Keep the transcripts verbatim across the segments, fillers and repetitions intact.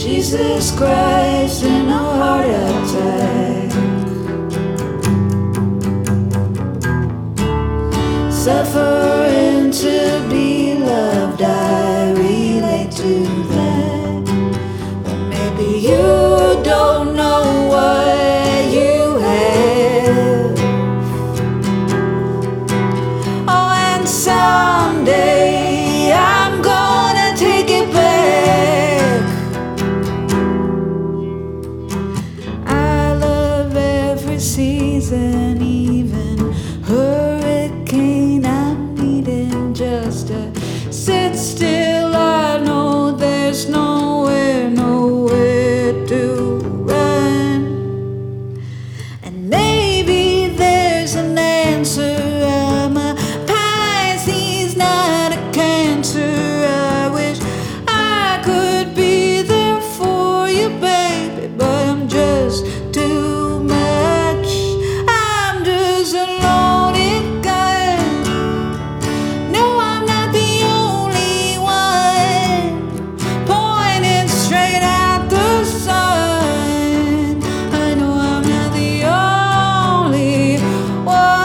Jesus Christ in a heart attack. Suffering to be loved, I relate to that. But maybe you don't know what you have. Oh, and someday I'm gonna take it back. I love every season, even hurricane. I'm needing just to sit still. I know there's nowhere, nowhere to run. And maybe there's an answer. I'm a Pisces, not a Cancer. I wish I could be there for you, baby, but I'm just too much. I'm just a lonely guy. No, I'm not the only one pointing straight at the sun. I know I'm not the only one.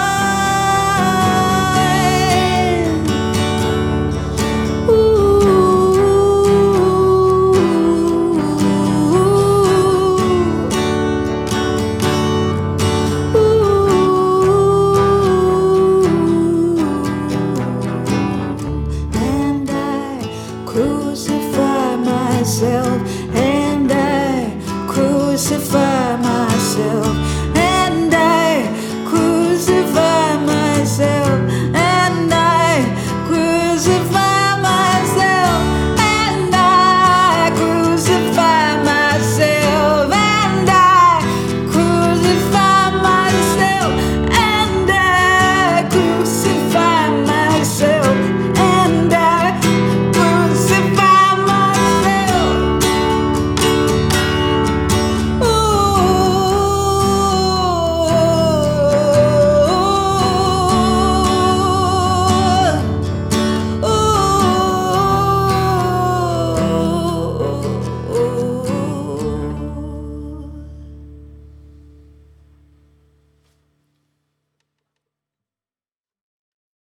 And I crucify myself, and I crucify